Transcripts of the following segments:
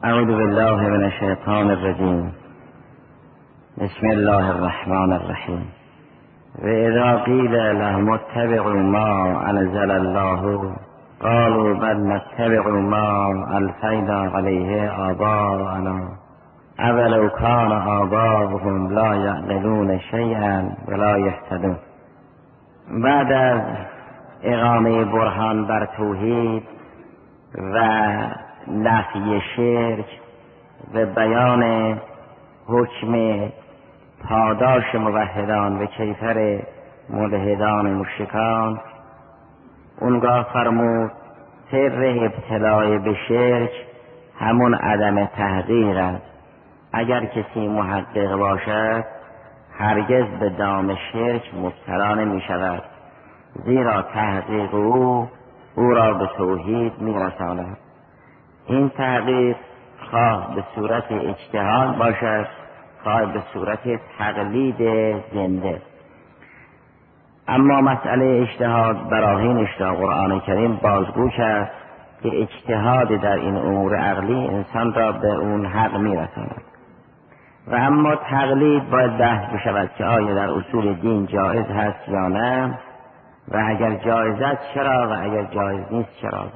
اعوذ بالله من الشیطان الرجیم. بسم الله الرحمن الرحیم. و اذا قیل لهم اتبعوا ما انزل الله قالوا بل نتبع ما الفینا علیه آباءنا اولو کان آباؤهم لا یعقلون شیئا ولا یهتدون. بعد از اقامه برهان بر توحید و نفی شرک و بیان حکم پاداش موحدان و کیفر ملحدان مشرکان، اونگاه فرمود سر ابتلای به شرک همون عدم تحقیق است. اگر کسی محقق باشد هرگز به دام شرک مبتلا نمی شود، زیرا تحقیق او را به توحید می رساند. این تحقیق خواه به صورت اجتهاد باشد، خواه به صورت تقلید زنده. اما مسئله اجتهاد براهینش در قرآن کریم بازگو است که اجتهاد در این امور عقلی انسان را به اون حق می رساند. و اما تقلید باید بحث بشود که آیا در اصول دین جایز هست یا نه، و اگر جایز است چرا، و اگر جایز نیست چرا.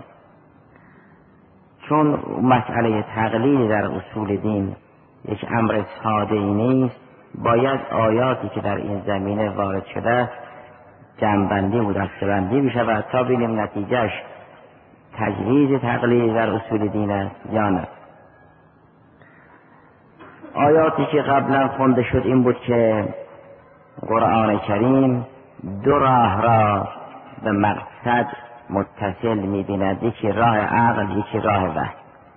چون مسئله تقلید در اصول دین یک امر ساده ای نیست، باید آیاتی که در این زمینه وارد شده جمع‌بندی و دسته‌بندی بشود تا ببینیم نتیجهش تجویز تقلید در اصول دین است یا نه. آیاتی که قبلا خونده شد این بود که قرآن کریم دو راه را به مقصد متصل می‌بیند، یکی راه عقل، یکی راه وحی.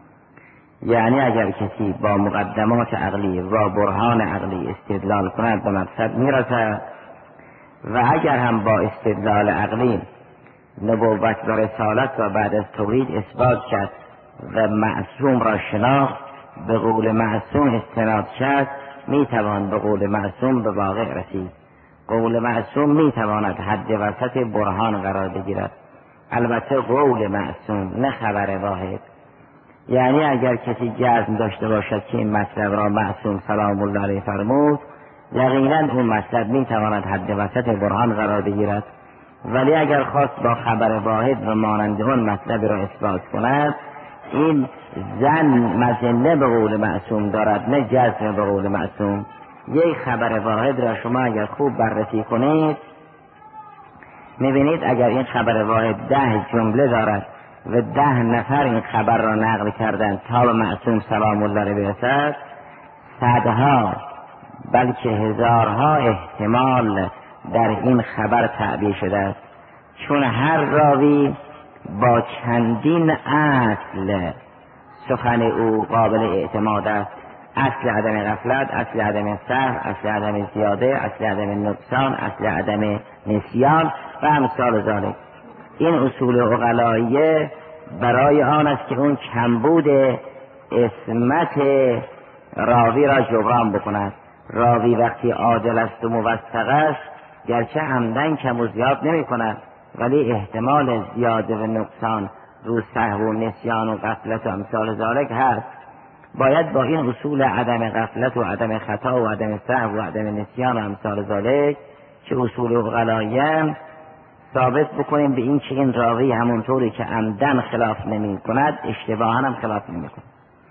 یعنی اگر کسی با مقدمات عقلی و برهان عقلی استدلال کند به مقصد میرسد، و اگر هم با استدلال عقلی نبوت و رسالت و بعد از توحید اثبات کرد و معصوم را شناخت، به قول معصوم استناد کرد، میتوان به قول معصوم به واقع رسید. قول معصوم میتواند حد وسط برهان قرار بگیرد، البته قول معصوم نه خبر واحد. یعنی اگر کسی جزم داشته باشد که این مطلب را معصوم سلام الله علیه فرمود، یقینا اون مطلب میتواند حد وسط برهان قرار بگیرد. ولی اگر خواست با خبر واحد و مانند اون مطلب را اثبات کند، این مظنه به قول معصوم دارد نه جزم به قول معصوم. یک خبر واحد را شما اگر خوب بررسی کنید میبینید اگر این خبر واحد 10 جمله دارد و 10 نفر این خبر را نقل کردند تا به معصوم سلام الله علیه برسد، صدها بلکه هزارها احتمال در این خبر تعبیه شده است، چون هر راوی با چندین اصل سخن او قابل اعتماد است. اصل عدم غفلت، اصل عدم سهو، اصل عدم زیاده، اصل عدم نقصان، اصل عدم نسیان و امثال ذالک. این اصول عقلاییه برای آن است که اون کمبود عصمت راوی را جبران بکند. راوی وقتی عادل است و موثق است گرچه عمدن کم و زیاد نمی کند، ولی احتمال زیاده و نقصان رو سهو و نسیان و غفلت و امثال ذالک هست. باید با این اصول عدم غفلت و عدم خطا و عدم سهو و عدم نسیان و امثال ذالک که اصول عقلاییه ثابت بکنیم به این که این راوی همونطوری که عمدن خلاف نمی کند اشتباها هم خلاف نمی کند.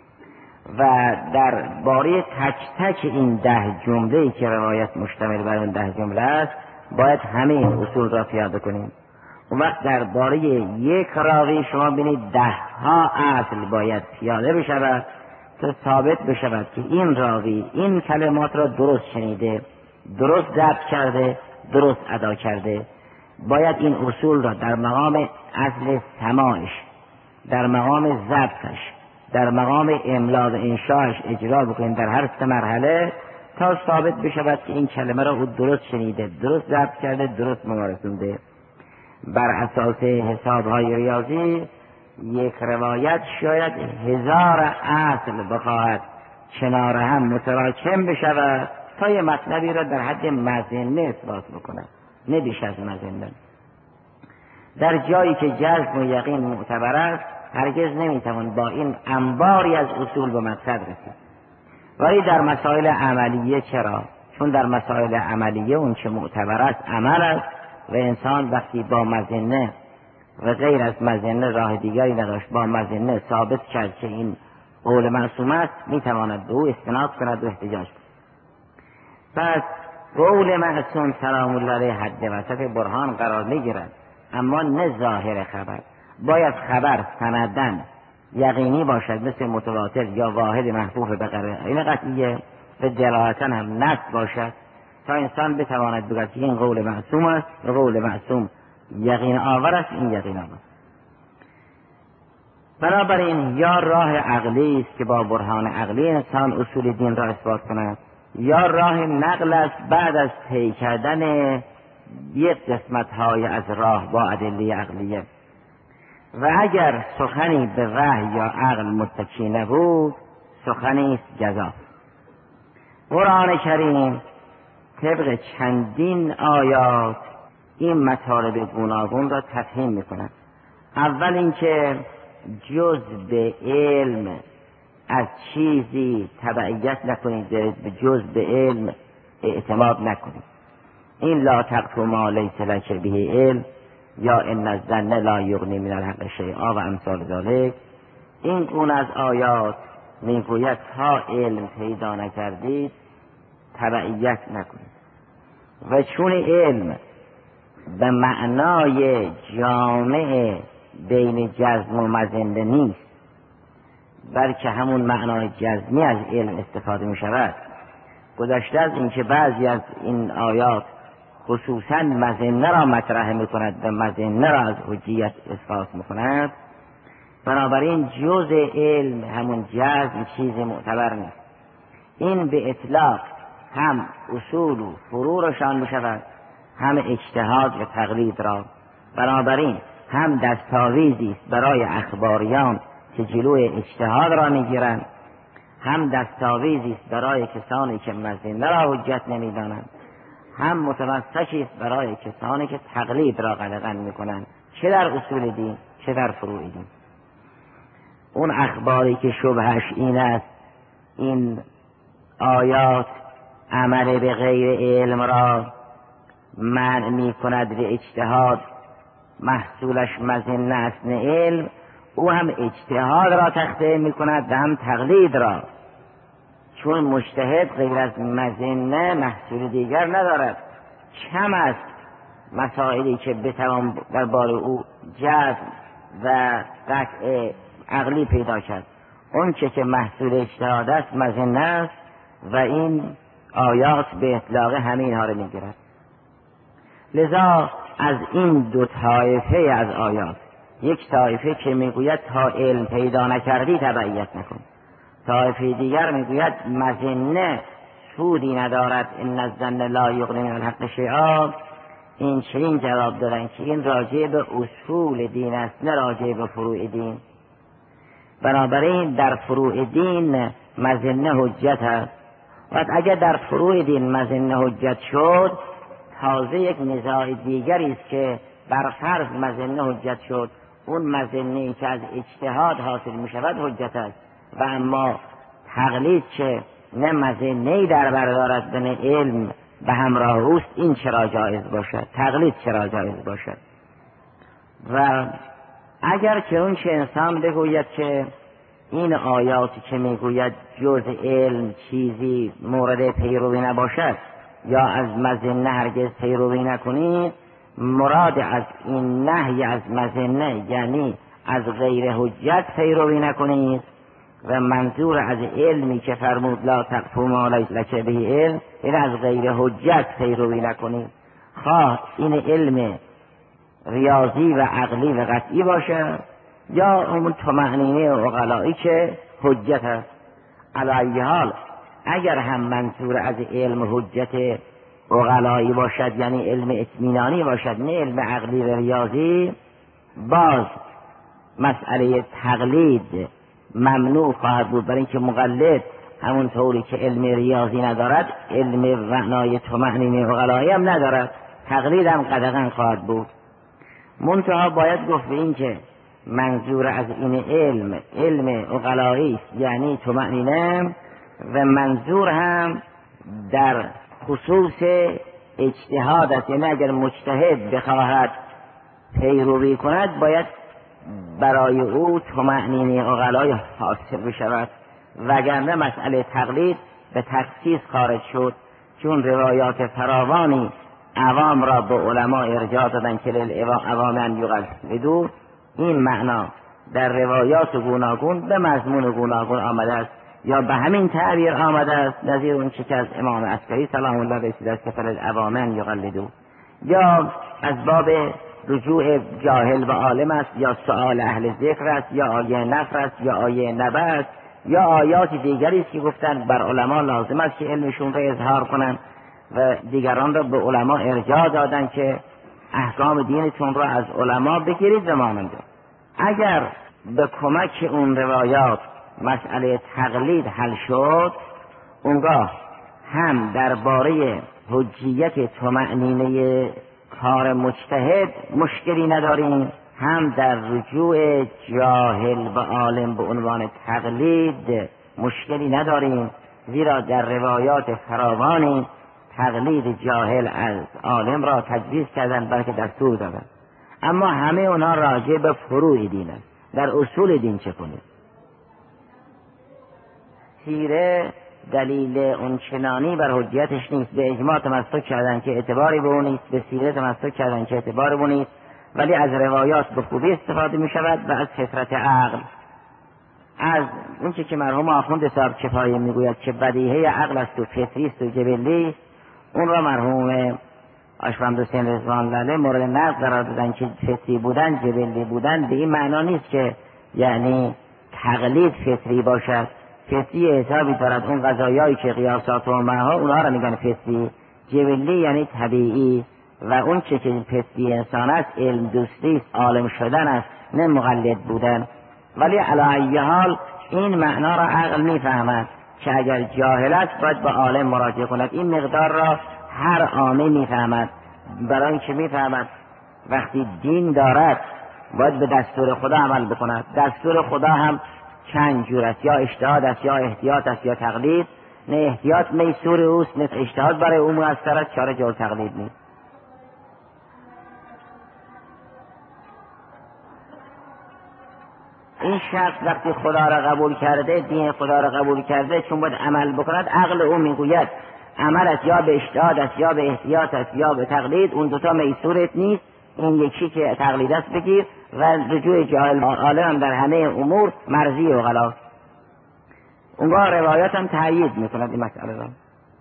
و در باره تک تک این 10 جمله‌ای که روایت مشتمل بر اون 10 جمله است باید همه این اصول را پیاده کنیم. اون وقت در باره یک راوی شما بینید 10 ها اصل باید پیاده بشود تا ثابت بشود که این راوی این کلمات را درست شنیده، درست ضبط کرده، درست ادا کرده. باید این اصول را در مقام اصل سماعش، در مقام ضبطش، در مقام املا و انشاءش اجرا بکنیم در هر 3 مرحله تا ثابت بشود که این کلمه را او درست شنیده، درست ضبط کرده، درست رسونده. بر اساس حسابهای ریاضی یک روایت شاید 1000 اصل بخواهد کنار هم متراکم بشود تا یه مطلبی را در حد مظنه اثبات بکند، نه بیش از مظنه. در جایی که جزم و یقین معتبر است هرگز نمیتوان با این انباری از اصول به مقصد رسید. ولی در مسائل عملیه چرا؟ چون در مسائل عملیه اون چه معتبر است عمل است و انسان وقتی با مظنه و غیر از مظنه راه دیگری نداشت با مظنه ثابت کرد که این قول معصوم است میتواند به او استناد کند و احتجاج کند. پس قول معصوم سلام الله علیه حد وسط برهان قرار میگیرد، اما نه ظاهر خبر. باید خبر سندن یقینی باشد مثل متواتر یا واحد محفوظ به قرائن قطعیه و دلالتا هم نص باشد تا انسان بتواند بگوید که این قول معصوم است و قول معصوم یقین آور است. این یقین آور. بنابراین یا راه عقلی است که با برهان عقلی انسان اصول دین را اثبات کند، یا راه نقل است بعد از طی کردن یک قسمت‌های از راه با ادله عقلیه. و اگر سخنی به وحی یا عقل متکی نبود سخنی است جزا. قرآن کریم طبق چندین آیات این مطالب گوناگون را تفهیم می‌کند. اول اینکه جز به علم از چیزی تبعیت نکنید، به جز به علم اعتماد نکنید. این لا تقف ما لیس لک به علم یا ان الظن لا یغنی من الحق شیئا و امثال ذلک. این گونه از آیات میگوید تا علم پیدا نکردید تبعیت نکنید. و چون علم به معنای جامع بین جزم و مظنه نیست، بلکه همون معنای جزمی از علم استفاده می شود. گذشته از اینکه بعضی از این آیات خصوصا مظنه را مطرح می کند و مظنه را از حجیت اثبات می کند، بنابراین جز علم همون جزم چیز معتبر نیست. این به اطلاق هم اصول و فروع را شامل می شود، هم اجتهاد و تقلید را. بنابراین هم دستاویزی است برای اخباریان که جلوی اجتهاد را میگیرند، هم دستاویزی است برای کسانی که مظنه را حجت نمیدانند، هم متمسکی است برای کسانی که تقلید را قدغن میکنند، چه در اصول دین چه در فروع دین. اون اخباری که شبهش این است این آیات عمل به غیر علم را منع میکند به اجتهاد، محصولش مظنه است نه علم، او هم اجتهاد را تخطئه میکند و هم تقلید را، چون مجتهد غیر از مظنه محصول دیگر ندارد. کم است مسائلی که بتوان درباره او جزم و قطع عقلی پیدا کرد. اون که محصول اجتهاد است مظنه است و این آیات به اطلاق همین ها را میگیرد. لذا از این دو طایفه از آیات، یک طایفه که میگوید تا علم پیدا نکردی تبعیت نکن، طایفه دیگر میگوید مظنه سودی ندارد ان الظن لا یغنی من الحق شیئا، این چنین جواب دادن که این راجع به اصول دین است نه راجع به فروع دین. بنابراین در فروع دین مظنه حجت است و اگر در فروع دین مظنه حجت شد تازه یک نزاع دیگری است که بر فرض مظنه حجت شد، اون مظنه‌ای که از اجتهاد حاصل می شود حجت است و اما تقلید که نه مظنه‌ای در بر دارد نه علم به همراه اوست، این چرا جایز باشد؟ تقلید چرا جایز باشد؟ و اگر که اون چه انسان بگوید که این آیاتی که میگوید جز علم چیزی مورد پیروی نباشد یا از مظنه هرگز پیروی نکنید، مراد از این نهی از مظنه یعنی از غیر حجت پیروی نکنید و منظور از علمی که فرمود لا تقف ما لیس لک به علم، این از غیر حجت پیروی نکنید، خواه این علم ریاضی و عقلی و قطعی باشه یا اون طمأنینه عقلایی که حجت است. علی ای حال اگر هم منظور از علم حجت عقلایی باشد یعنی علم اطمینانی باشد نه علم عقلی و ریاضی، باز مسئله تقلید ممنوع خواهد بود، برای اینکه مقلد همون طوری که علم ریاضی ندارد علم معنای طمأنینه عقلایی هم ندارد، تقلید هم قدغن خواهد بود. منتها باید گفت به این که منظور از این علم عقلایی است، یعنی طمأنینه، و منظور هم در خصوص اجتهاد است، یعنی اگر مجتهد بخواهد پیروی کند باید برای او طمأنینه عقلای حاصل بشود، وگرنه مسئله تقلید به تخصیص خارج شد، چون روایات فراوانی عوام را به علما ارجاع دادن که للعوام ان یقلدوا. این معنا در روایات گوناگون به مضمون گوناگون آمده است، یا به همین تعبیر آمده است، نظیر اون چه که از امام عسکری سلام الله رسید است که فللعوام ان یقلدوا، یا از باب رجوع جاهل و عالم است، یا سؤال اهل ذکر است، یا آیه نفر است، یا آیه نبأ است، یا آیات دیگری است که گفتن بر علما لازم است که علمشون را اظهار کنند و دیگران را به علما ارجاع دادن که احکام دینتون را از علما بگیرید و ماننده. اگر به کمک اون روایات مسئله تقلید حل شد، اونگاه هم درباره حجیت طمأنینه کار مجتهد مشکلی نداریم، هم در رجوع جاهل و عالم به عنوان تقلید مشکلی نداریم، زیرا در روایات فراوانی تقلید جاهل از عالم را تجویز کردن، بلکه دستور دادن. اما همه اونها راجع به فروع دین است. در اصول دین چه کنید؟ سیره دلیل اون چنانی بر حجیتش نیست، به اجماع تمسک کردن که اعتباری به اون نیست، به سیره تمسک کردن که اعتباری به اون نیست، ولی از روایات به خوبی استفاده می شود و از فطرت عقل، از اون که مرحوم آخوند صاحب کفایه می گوید که بدیهه عقل است و فطری است و جبلی، اون را مرحوم آشفند حسین رضوان الله مورد نقد قرار دادن که فطری بودن جبلی بودن به این معنا نیست که یعنی تقلید فطری باشد. فطری حسابی دارد اون قضایایی که قیاسات و معها اونها را میگن فطری، جبلی یعنی طبیعی، و اون چه که فطری انسان است علم دوستی است، عالم شدن است، نه مقلد بودن. ولی علی ای حال این معنا را عقل میفهمد که اگر جاهل است باید به عالم مراجعه کند. این مقدار را هر عامی میفهمد، برای اینکه میفهمد وقتی دین دارد باید به دستور خدا عمل بکند. دستور خدا هم چند جور است، یا اجتهاد است، یا احتیاط است، یا تقلید. نه احتیاط میسور اوست، نه اجتهاد برای او مؤثر است، چاره جور تقلید نیست. این شخص وقتی خدا را قبول کرده، دین خدا را قبول کرده، چون باید عمل بکند، عقل او میگوید عمل است یا به اجتهاد است، یا به احتیاط است، یا به تقلید. اون دوتا میسورت نیست، این یکی که تقلید است بگیر، و رجوع جاهل عالم در همه امور مرضی و غلاست. اونگاه روایات هم تأیید میکند این مسئله را.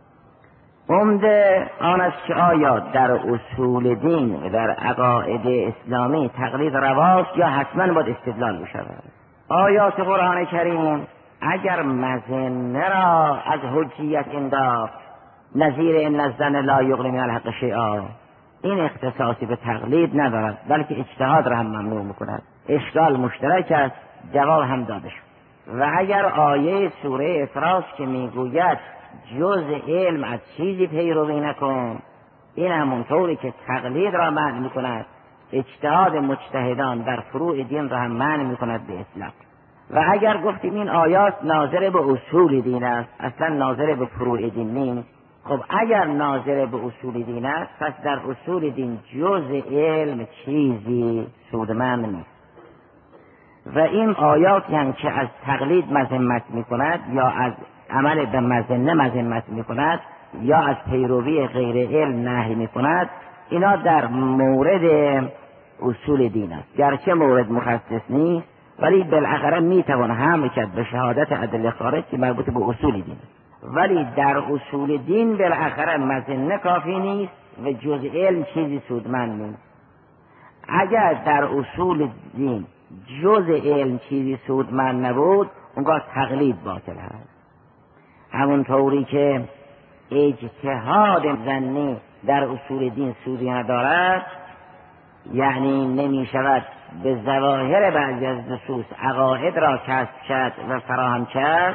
عمده آن است که آیا در اصول دین و در عقاید اسلامی تقلید رواست یا حتما باید استدلال بشود. آیات قرآن کریم اگر مظنه را از حجیت انداخت، نظیر ان الظن لا یغنی من الحق شیئا، این اختصاصی به تقلید ندارد، بلکه اجتهاد را هم ممنوع میکند. اشکال مشترک است، جواب هم داده شد. و اگر آیه سوره اسراء که میگوید جز علم از چیزی پیروی نکن، این همونطوری که تقلید را منع میکند، اجتهاد مجتهدان در فروع دین را هم منع میکند به اطلاق. و اگر گفتیم این آیات ناظر به اصول دین است، اصلا ناظر به فروع دین نیست، خب اگر ناظر به اصول دین است، پس در اصول دین جز علم چیزی سودمند نیست. و این آیاتی هم که از تقلید مذمت میکند، یا از عمل به مظنه مذمت میکند، یا از پیروی غیر علم نهی میکند، اینا در مورد اصول دین است. گرچه مورد مخصص نیست، ولی بالاخره میتوان حمل کرد به شهادت ادله خارج که مربوط به اصول دین است. ولی در اصول دین بالاخره مظنه کافی نیست و جز علم چیزی سودمند نیست. اگر در اصول دین جز علم چیزی سودمند نبود، اونگاه تقلید باطل هست. همونطوری که اجتهاد ظنی در اصول دین سودی ندارد، یعنی نمی شود به ظواهر بعضی از نصوص عقاید را کسب کرد و فراهم کرد،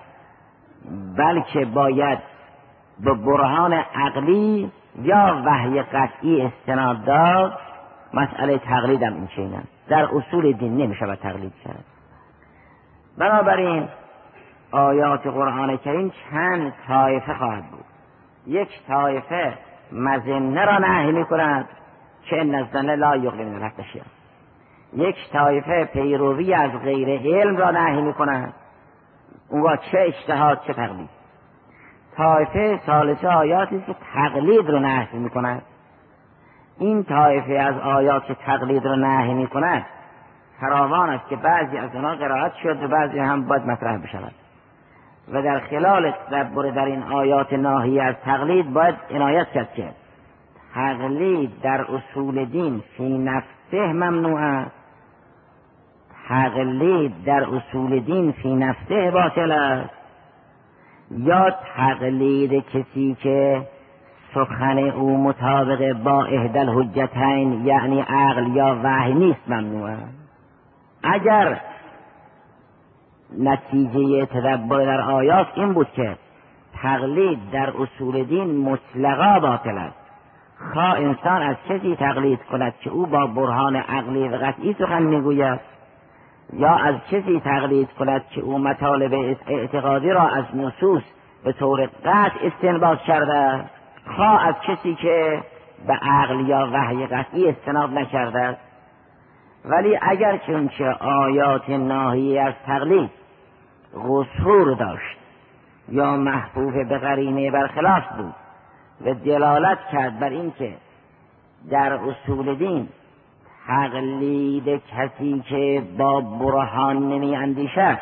بلکه باید به برهان عقلی یا وحی قطعی استناد داد. مسئله تقلید هم این چنین است. در اصول دین نمیشود تقلید کرد. بنابراین آیات قرآن کریم چند طایفه خواهد بود. یک طایفه مظنه را نهی می‌کند که ان الظن لا یغنی من الحق شیئا. یک طایفه پیروی از غیر علم را نهی می‌کند، اونگاه چه اجتهاد چه تقلید. طایفه ثالثه آیاتی که تقلید رو نهی می‌کند. این طایفه از آیات که تقلید رو نهی می‌کند فراوان است که بعضی از آنها قرائت شد و بعضی هم باید مطرح بشود و در خلال تدبر در این آیات ناهی از تقلید باید عنایت کرد که تقلید در اصول دین فی نفسه ممنوع است، تقلید در اصول دین فی نفسه باطل است، یا تقلید کسی که سخن او مطابق با احدی الحجتین یعنی عقل یا وحی نیست ممنوع است. اگر نتیجه تدبر در آیات این بود که تقلید در اصول دین مطلقا باطل است، خواه انسان از کسی تقلید کند که او با برهان عقلی و قطعی سخن میگوید، یا از کسی تقلید کند که او مطالب اعتقادی را از نصوص به طور قطع استنباط کرده، خواه از کسی که به عقل یا وحی قطعی استناد نکرده است. ولی اگر چونچه آیات ناهی از تقلید قصور داشت یا محفوظ به قرینه برخلاف بود و دلالت کرد بر این که در اصول دین تقلید کسی که با برهان نمی اندیشد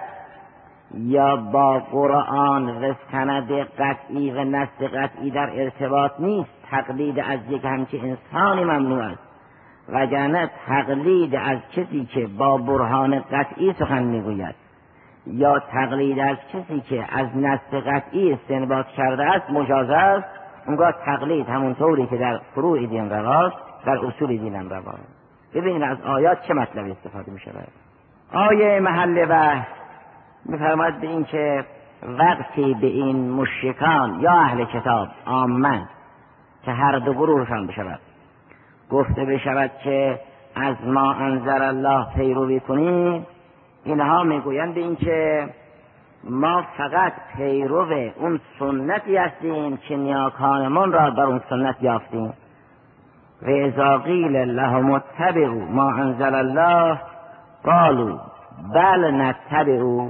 یا با قرآن و سند قطعی و نص قطعی در ارتباط نیست، تقلید از یک همچه انسانی ممنوع است. وگرنه تقلید از کسی که با برهان قطعی سخن میگوید یا تقلید از کسی که از نص قطعی استنباط کرده است مجاز است. اونگاه تقلید همون طوری که در فروع دین رواست در اصول دین هم رواست. ببینید از آیات چه مطلبی استفاده می شود. آیه محل بحث می‌فرماید به این که وقتی به این مشرکان یا اهل کتاب عامه که هر دو گروهشان بشود گفته بشود که از ما انزل الله پیروی کنید، اینها میگویند به این که ما فقط پیرو اون سنتی هستیم که نیاکانمان را در اون سنت یافتیم. و اذا قیل لهم اتبعوا ما انزل الله قالوا بل نتبعوا.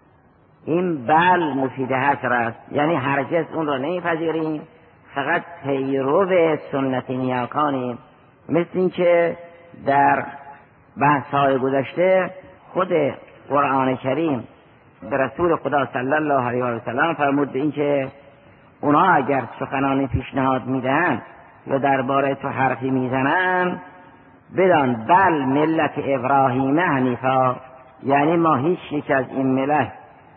این بل مفید حصر است، یعنی هرگز اون را نمیپذیریم، فقط پیرو سنت نیاکانیم. مثل این که در بحث‌های گذشته خود قرآن کریم به رسول خدا صلی الله علیه و سلم فرمود به این که اونا اگر سخنانی پیشنهاد میدن و درباره تو حرفی میزنن بدان بل ملت ابراهیم حنیفا، یعنی ما هیچ یک از این ملت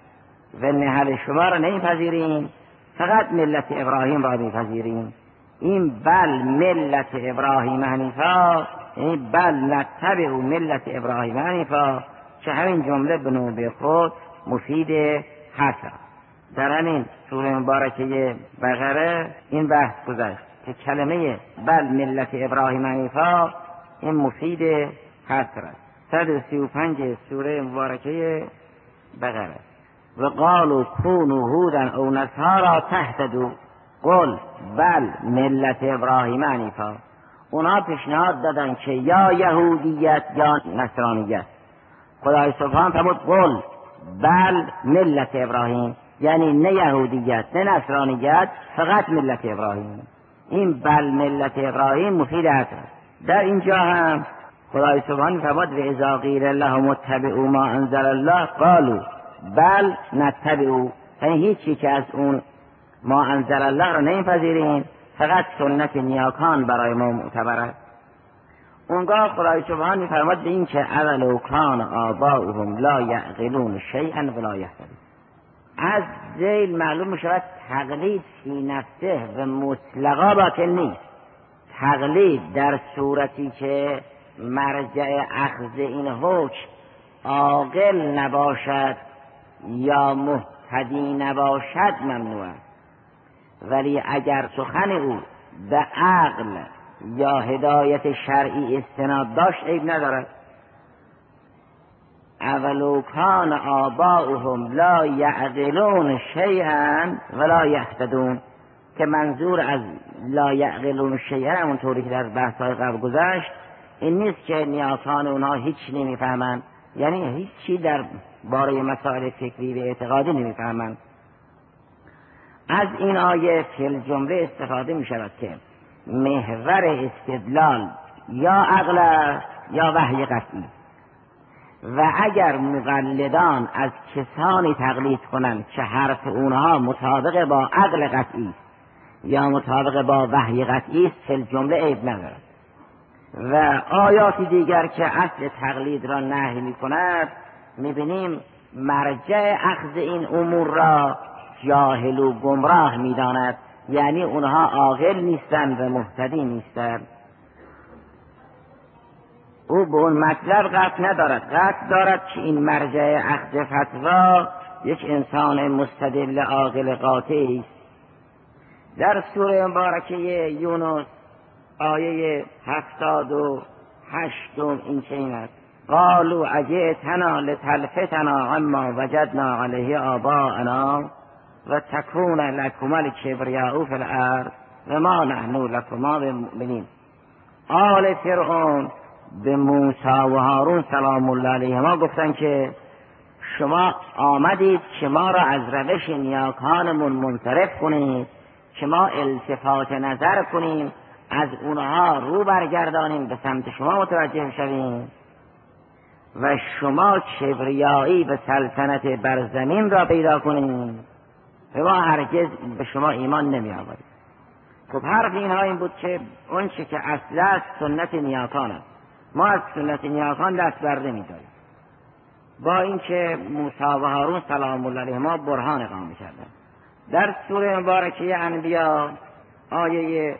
و نهل شما را نمیپذیریم، فقط ملت ابراهیم را میپذیریم. این بل ملت ابراهیم حنیفا یعنی بل نتبع ملت ابراهیم حنیفا، که همین جمله به نوبه خود مفید حسن. در همین سوره مبارکه بقره این بحث گذشت که کلمه بل ملت ابراهیم حنیفا این مفید حسن است. 135 سوره مبارکه بقره. و قالوا كونوا هودا او نصارا تهتدوا قل بل ملت ابراهیم حنیفا. اونا پیشنهاد دادن که یا یهودیت یا نصرانیت. خدای سبحان فرمود قل بل ملت ابراهیم، یعنی نه یهودیت نه نصرانیت، فقط ملت ابراهیم. این بل ملت ابراهیم مفید است. در اینجا هم خدای سبحان فرمود و اذا قیل لهم اتبعوا ما انزل الله قالوا بل نتبعوا، یعنی هیچی که از اون ما انزل الله را نمیپذیریم، فقط سنت نیاکان برای ما معتبر است. اونگاه خدای سبحان میفرماد به این که اولو کان آباؤهم لا یعقلون شیئا ولا یهتدون. از ذیل معلوم میشود تقلید فی نفسه و مطلقا باطل نیست. تقلید در صورتی که مرجع اخذ این حکم عاقل نباشد یا مهتدی نباشد ممنوع است. ولی اگر سخن او به عقل یا هدایت شرعی استناد داشت عیب ندارد. اولو کان آباؤهم لا یعقلون شیئا ولا یهتدون، که منظور از لا یعقلون شیئا اونطوری که در بحث‌های قبل گذشت این نیست که نیاکان اونها هیچ نمیفهمند، یعنی هیچ چی در باره مسائل فکری و اعتقادی نمیفهمند. از این آیه فی الجمله استفاده می شود که محور استدلال یا عقل یا وحی قطعی، و اگر مقلدان از کسانی تقلید کنند که حرف اونها مطابق با عقل قطعی یا مطابق با وحی قطعی است فی الجمله عیب ندارد. و آیاتی دیگر که اصل تقلید را نهی می کند می بینیم مرجع اخذ این امور را جاهل و گمراه می داند، یعنی اونها عاقل نیستند و مهتدی نیستند. او به اون مطلب قصد ندارد، قصد دارد که این مرجع اخذ فتوا یک انسان مستدل عاقل قاطعی است. در سوره مبارکه یونس آیه 78 این چنین است: قالوا اجئتنا لتلفتنا عما وجدنا علیه آباءنا و تکون لکما الکبریاء فی الارض و ما نحن لکما بمؤمنین. آل فرعون به موسی و هارون سلام الله علیهما گفتن که شما آمدید که ما را از روش نیاکانمون منصرف کنید، که ما التفات نظر کنیم، از اونها رو برگردانیم، به سمت شما متوجه شویم و شما کبریایی و سلطنت بر زمین را پیدا کنیم و ما هرگز به شما ایمان نمی آوریم. خب حرف اینها این بود که اون چه که اصل است سنت نیاکان است، ما از سنت نیاکان دست بر نمی داریم، با اینکه موسی و هارون سلام الله علیهما برهان اقامه کردند. در سوره مبارکه انبیا آیه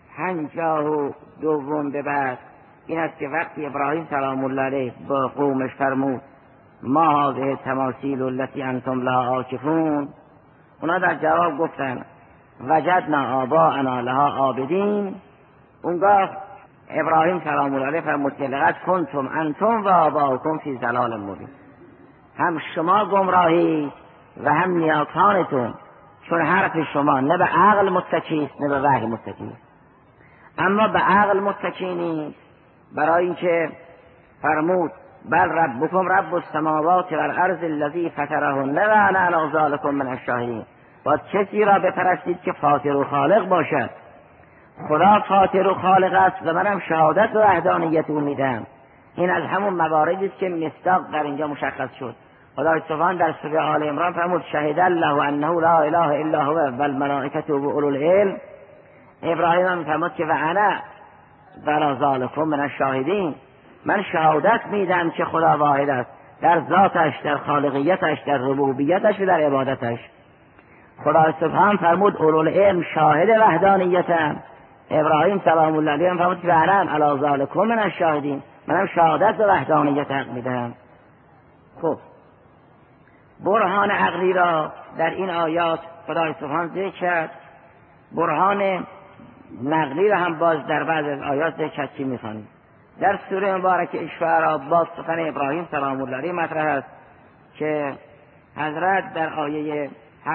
52 به بعد این است که وقتی ابراهیم سلام الله علیه با قومش فرمود ما هذه تماثیل التي انتم لها عاکفون، اونا در جواب گفتن وجدنا آباءنا لها عابدین. اونگاه ابراهیم سلام الله علیه فرمود که لقد کنتم انتم و آباؤکم فی ضلال مبین، هم شما گمراهی و هم نیاکانتون، چون حرف شما نه به عقل متکی است نه به وحی متکی است. اما به عقل متکی نیست، برای اینکه فرمود بل ربکم رب السماوات والارض الذی فطرهن و انا علی ذلک من الشاهدین. باید کسی را بپرستید که فاطر و خالق باشد. خدا فاطر و خالق است و منم شهادت و وحدانیت او میدم. این از همون مواردی است که مصداق در اینجا مشخص شد. خدای سبحان در سوره آل عمران فرمود شهد الله انه لا اله الا هو والملائکه و اولو العلم. ابراهیم هم فرمود که و انا علی ذلک من الشاهدین، من شهادت میدم که خدا واحد است در ذاتش، در خالقیتش، در ربوبیتش و در عبادتش. خدا سبحان فرمود اولو العلم شاهد وحدانیتم. ابراهیم سلام الله علیه فرمود که انا علی ذلک من الشاهدین، منم شهادت و وحدانیت حق میدم. خب برهان عقلی را در این آیات خدای سبحان ذکر کرد، برهان نقلی را هم باز در بعض از آیات ذکر کرد. چی میخوانیم؟ در سوره مبارکه شعراء باز سخن ابراهیم سلام الله علیه مطرح است که حضرت در آیه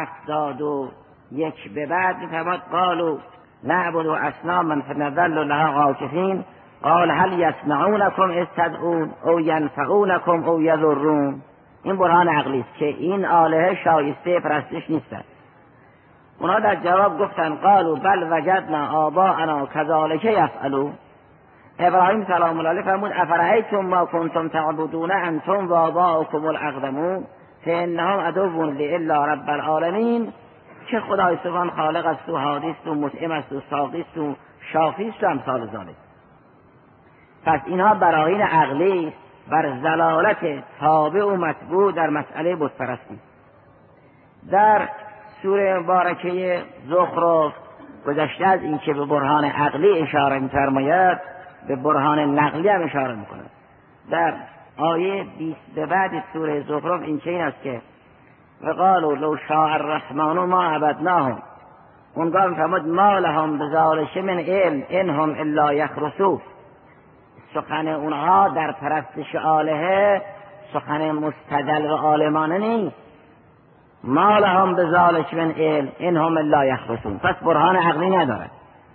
71 به بعد میفرماد قالوا نعبد اصناما فنظل لها عاکفین قال هل یسمعونکم اذ تدعون او ینفعونکم او یضرون. این برهان عقلی است که این آلهه شایسته پرستش نیستند. اونا در جواب گفتن قالوا بل وجدنا آباءنا كذلك یفعلون. ابراهیم سلام الله علیه فرمود افرأیتم ما کنتم تعبدون انتم و آباؤکم الاقدمون فانهم عدو لی الا رب العالمین. که خدای سبحان خالق است و هادی است و مطعم است و ساقی است و شافی است و امثال ذلک. پس اینها براهین عقلی بر ضلالت تابع و متبوع در مسئله بت پرستی. در سوره مبارکه زخرف گذشته از این که به برهان عقلی اشاره می‌فرماید به برهان نقلی هم اشاره می‌کند. در آیه 20 به بعد سوره زخرف این چنین است که وقالوا لو شاء الرحمن ما عبدناهم. اونگاه می‌فرماد ما لهم بذلک من علم انهم الا یخرصون. سخن اونها در پرستش آلهه سخن مستدل و عالمانه نیست. ما لهم بذلک من علم ان هم لا یخرصون. پس برهان عقلی ندارد.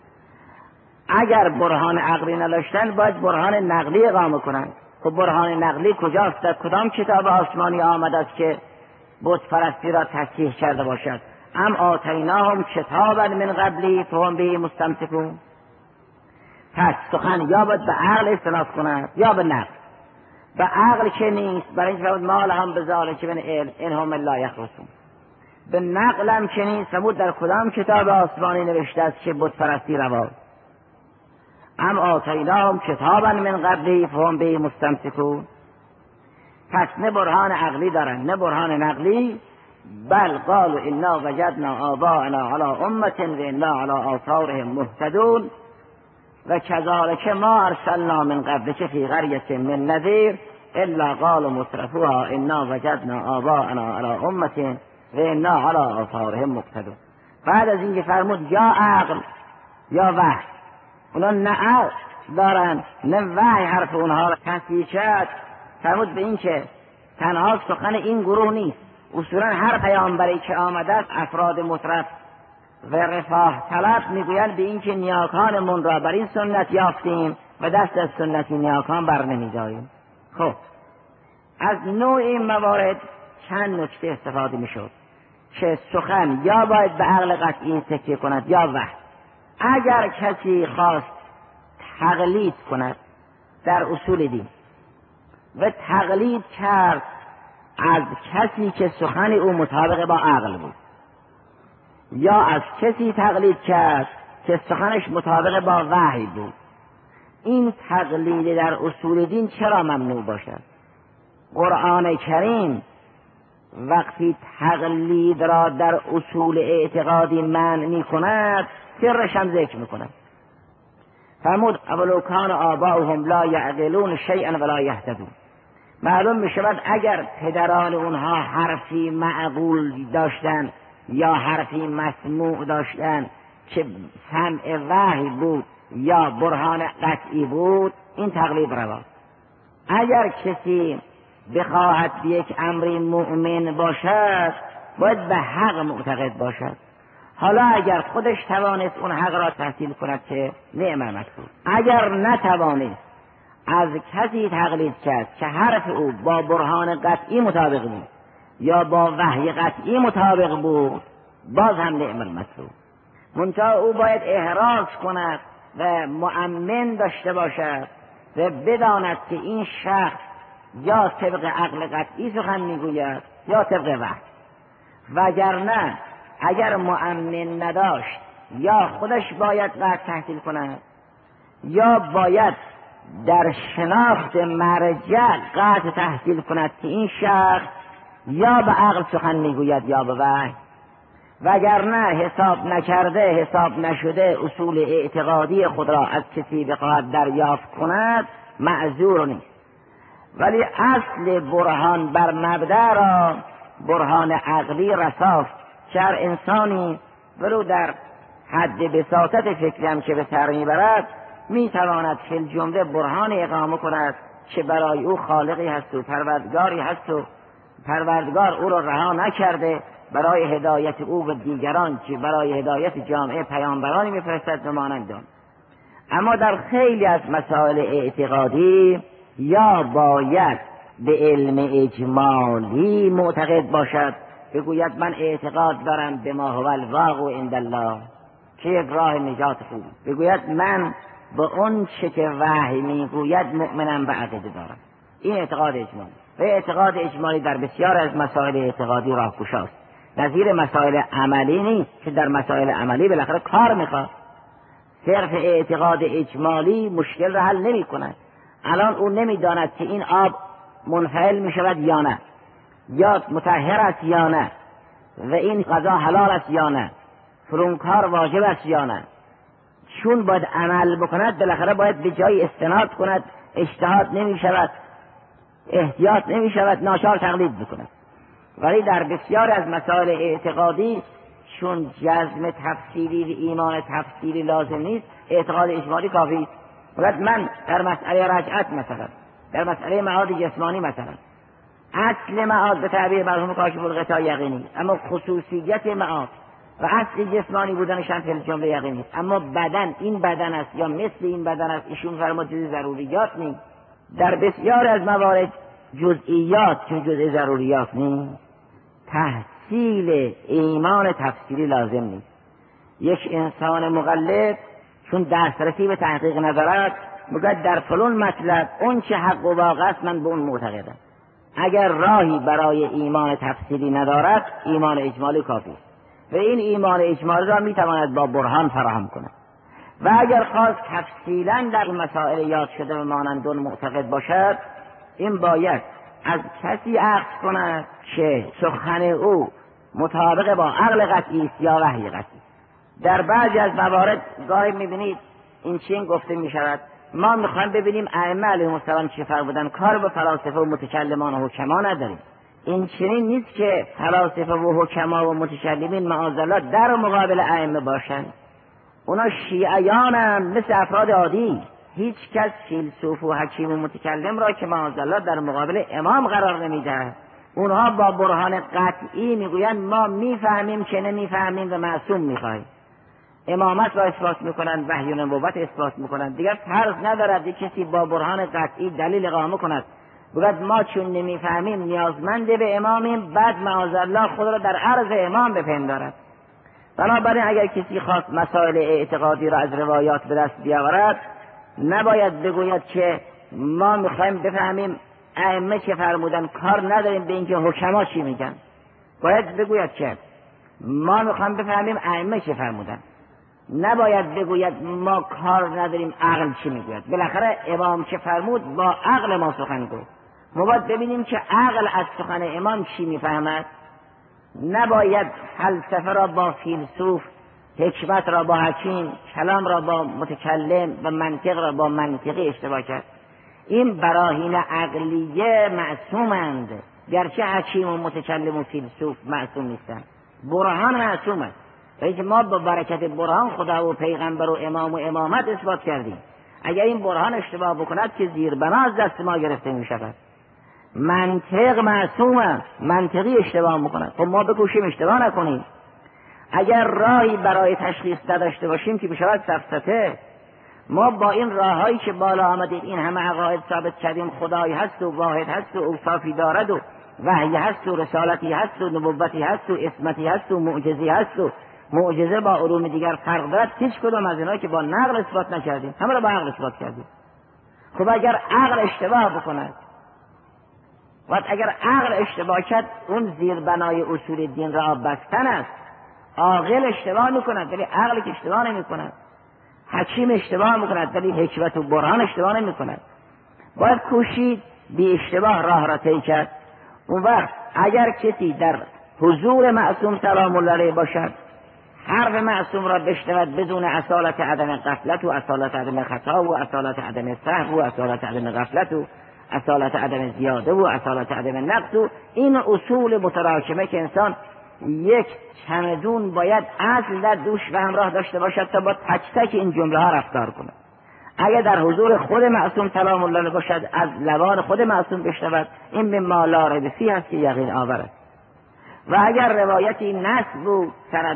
اگر برهان عقلی نداشتن باید برهان نقلی اقامه کنند. خب برهان نقلی کجاست؟ در کدام کتاب آسمانی آمده است که بت پرستی را تصحیح کرده باشد؟ ام آتیناهم کتابا من قبلی فهم به مستمسکون. پس سخن یا باید به عقل استناد کند یا به نقل. به عقل که نیست، برای اینکه ما لهم بذلک من علم ان هم لا یخرصون. به نقل هم که نیست، فرمود در کدام کتاب آسمانی نوشته است که بت پرستی رواست؟ ام آتیناهم کتابا من قبلی فهم به مستمسکون. پس نه برهان عقلی دارن نه برهان نقلی. بل قالوا انا وجدنا آباءنا علی امة و انا علی آثارهم مهتدون و کذالک ما ارسلنا من قبلک فی قریة من نذیر الا قال مترفوها انا وجدنا آباءنا علی امة و انا علی آثارهم مقتدون. بعد از اینکه فرمود یا عقل یا وحی، اونا نه عقل دارن نه وحی حرف اونها را تصحیح کرد. فرمود به این که تنها سخن این گروه نیست، اصولا هر پیامبری که آمده است افراد مطرف و رفاه طلب میگویند به این که نیاکانمون را بر این سنت یافتیم و دست از سنت نیاکان بر نمیداریم. خب از نوع این موارد چند نکته استفاده میشد که سخن یا باید به عقل قطعی تکیه کند یا وحی. اگر کسی خواست تقلید کند در اصول دین و تقلید کرد از کسی که سخن او مطابق با عقل بود یا از کسی تقلید کرد که سخنش مطابق با وحی بود، این تقلید در اصول دین چرا ممنوع باشد؟ قرآن کریم وقتی تقلید را در اصول اعتقادی منع می کند سرش هم ذکر می کند. فرمود اولو کان آباؤهم لا یعقلون شیئا ولا یهتدون. معلوم می شود اگر پدران اونها حرفی معقول داشتن یا حرفی مسموع داشتن که سمع وحی بود یا برهان قطعی بود، این تقلید رواست. اگر کسی بخواهد به یک امری مؤمن باشد باید به حق معتقد باشد. حالا اگر خودش توانست اون حق را تحصیل کند که نعم المطلوب، اگر نتوانست از کسی تقلید کرد که حرف او با برهان قطعی مطابق بود یا با وحی قطعی مطابق بود، باز هم نعم المطلوب. منتها او باید احراز کند و مؤمن داشته باشد و بداند که این شخص یا طبق عقل قطعی سخن میگوید یا طبق وحی. وگرنه اگر مؤمن نداشت یا خودش باید قطع تحصیل کند یا باید در شناخت مرجع قطع تحصیل کند که این شخص یا به عقل سخن میگوید یا به وحی. وگرنه حساب نکرده حساب نشده اصول اعتقادی خود را از کسی بخواهد دریافت کند معذور نیست. ولی اصل برهان بر مبدأ را برهان عقلی رساست که هر انسانی ولو در حد بساطت فکری هم که به سر میبرد میتواند فی الجمله برهان اقامه کند که برای او خالقی هست و پروردگاری هست و پروردگار او را رها نکرده برای هدایت او و دیگران که برای هدایت جامعه پیامبرانی میفرستد و مانند آن. اما در خیلی از مسائل اعتقادی یا باید به علم اجمالی معتقد باشد، بگوید من اعتقاد دارم به ما هو الواقع عند الله که یک راه نجات خوب، بگوید من به اون چه که وحی میگوید مؤمنم به عقیده دارم. این اعتقاد اجمالی و اعتقاد اجمالی در بسیار از مسائل اعتقادی راهگشاست. نظیر مسائل عملی نیست که در مسائل عملی بالاخره کار میخواد. صرف اعتقاد اجمالی مشکل را حل نمی کند. الان او نمیداند که این آب منفعل می شود یا نه، یا مطهر است یا نه، و این غذا حلال است یا نه، فلان کار واجب است یا نه. چون باید عمل بکند بالاخره باید به جای استناد کند، اجتهاد نمی شود، احتیاط نمی شود، ناچار تقلید بکند. ولی در بسیار از مسائل اعتقادی چون جزم تفصیلی و ایمان تفصیلی لازم نیست، اعتقاد اجمالی کافی است. من در مسئله رجعت مثلا، در مسئله معاد جسمانی مثلا، اصل معاد به تعبیر مرحوم کاشف الغطا یقینی، اما خصوصیت معاد و اصل جسمانی بودنش هم فی جمله یقینی است. اما بدن این بدن است یا مثل این بدن است، ایشون فرمود جز ضروریات نیست. در بسیار از موارد جزئیات چون جزء ضروریات نیست، تحصیل ایمان تفسیری لازم نیست. یک انسان مقلد چون دسترسی به تحقیق ندارد میگه در فلان مطلب اون چه حق و واقع است من به اون معتقدم. اگر راهی برای ایمان تفصیلی ندارد ایمان اجمالی کافی است و این ایمان اجمالی را میتواند با برهان فراهم کند. و اگر خواست تفصیلا در مسائل یاد شده و مانند اون معتقد باشد، این باید از کسی اخذ کند که سخن او مطابق با عقل قطعی است یا وحی قطعی. در بعضی از موارد گاهی میبینید این چین گفته میشود ما میخوایم ببینیم ائمه علیهم السلام چه فرمودن، کار به فلاسفه و متکلمان و حکما نداریم. این چنین نیست که فلاسفه و حکما و متکلمین معاذالله در مقابل ائمه باشند. اونا شیعیان هم مثل افراد عادی. هیچ کس فیلسوف و حکیم و متکلم را که معاذالله در مقابل امام قرار نمیده. اونها با برهان قطعی میگویند ما میفهمیم که نمیفهمیم و معصوم میخواهیم. امامت را اثبات میکنند، وحی و نبوت اثبات میکنند. دیگر فرض ندارد یک کسی با برهان قطعی دلیل اقامه کند بگوید ما چون نمیفهمیم نیازمند به امامیم، بعد معاذالله خود را در عرض امام بپندارد. بنابراین اگر کسی خواست مسائل اعتقادی را از روایات به دست بیاورد، نباید بگوید که ما میخوایم بفهمیم ائمه چه فرمودن، کار نداریم به اینکه حکما چی میگن. باید بگوید که ما میخوایم بفهمیم ائمه چه فرمودن. نباید بگوید ما کار نداریم عقل چی میگوید. بالاخره امام چه فرمود با عقل ما سخن گفت. ما باید ببینیم که عقل از سخن امام چی میفهمد. نباید فلسفه را با فیلسوف، حکمت را با حکیم، کلام را با متکلم و منطق را با منطقی اشتباه کرد. این براهین عقلیه معصومند، گرچه حکیم و متکلم و فیلسوف معصوم نیستند. برهان معصوم است. و ما با برکت برهان خدا و پیغمبر و امام و امامت اثبات کردیم. اگر این برهان اشتباه بکند که زیربنا از دست ما گرفته می شود. منطق معصوم است، منطقی اشتباه میکند. خب ما بکوشیم اشتباه نکنیم. اگر راهی برای تشخیص نداشته باشیم که بشود سفسطه. ما با این راههایی که بالا آمدیم این همه عقاید ثابت کردیم خدای هست و واحد هست و اوصافی دارد و وحی هست و رسالتی هست و نبوتی هست و عصمتی هست و معجزی هست و معجزه با علوم دیگر فرق دارد. هیچ کدام از اینها که با نقل اثبات نکردیم، همه را با عقل اثبات کردیم. خب اگر عقل اشتباه بکند و اگر عقل اشتباه کرد، اون زیربنای اصول دین را بستن است. عاقل اشتباه میکند ولی عقل که اشتباه نمیکند. حکیم اشتباه میکند ولی حکمت و برهان اشتباه نمیکند. باید کوشید بی اشتباه راه را طی کرد. اون وقت اگر کسی در حضور معصوم سلام الله علیه باشد، حرف معصوم را بشنود بدون اصالت عدم غفلت و اصالت عدم خطا و اصالت عدم سهو و اصالت عدم غفلت و اصالت عدم زیاده و اصالت عدم نقص و این اصول متراکمه که انسان یک چمدون باید اصل در دوش و همراه داشته باشد تا با تک تک این جمله ها رفتار کند. اگر در حضور خود معصوم سلام الله علیه باشد، از لبان خود معصوم بشنود، این به ما لا ریب فیه است که یقین آور است. و اگر روایتی نصب بود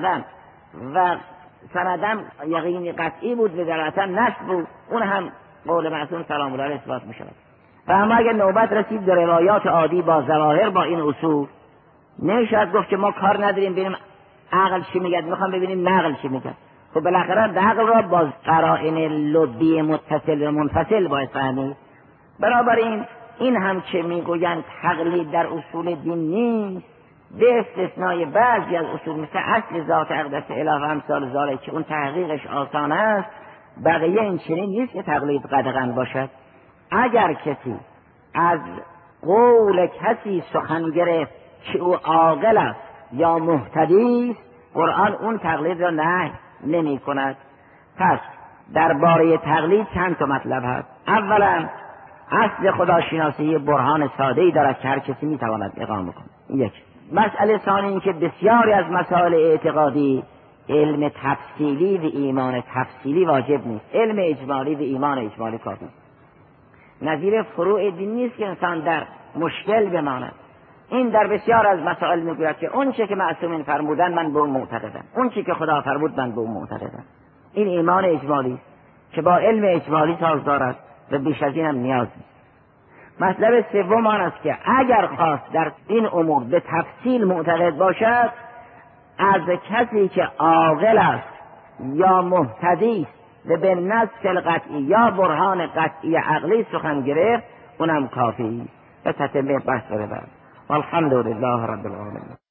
سندم یقینی قطعی بود و درعتا نصب بود، اون هم قول معصوم سلام الله علیه اثبات می شود. و اما اگر نوبت رسید در روایات عادی با ظواهر با این اصول، نمیشود گفت که ما کار نداریم ببینیم عقل چی میگه، میخوام ببینیم نقل چی میگه. خب بالاخره عقل را با قرائن لبی متصل و منفصل باید فهمید. بنابراین این هم که میگویند تقلید در اصول دین نیست، به استثنای بعضی از اصول مثل اصل ذات اقدس اله و امثال ذالک که اون تحقیقش آسان است، بقیه این چنین نیست که تقلید قدغن باشد. اگر کسی از قول کسی سخن گرفت که او عاقل است یا مهتدی است، قرآن اون تقلید را نهی نمی کند. پس درباره تقلید چند تا مطلب هست. اولا اصل خداشناسی برهان ساده‌ای دارد که هر کسی میتواند اقامه کند. یک. مسئله ثانی این که بسیاری از مسائل اعتقادی علم تفصیلی و ایمان تفصیلی واجب نیست. علم اجمالی و ایمان اجمالی کافی است. نظیر فروع دین نیست که انسان در مشکل بماند. این در بسیار از مسائل میگوید که اون چه که معصومین فرمودن من به اون معتقدم، اون چه که خدا فرمود من به اون معتقدم. این ایمان اجمالی است که با علم اجمالی سازگار است و بیش از این هم نیاز نیست. مطلب سوم آن است که اگر خواست در این امور به تفصیل معتقد باشد، از کسی که عاقل است یا مهتدی است و به نص القطعی یا برهان قطعی عقلی سخن گرفت، اونم کافی و تتمه بحث بده. والحمد لله رب العالمین.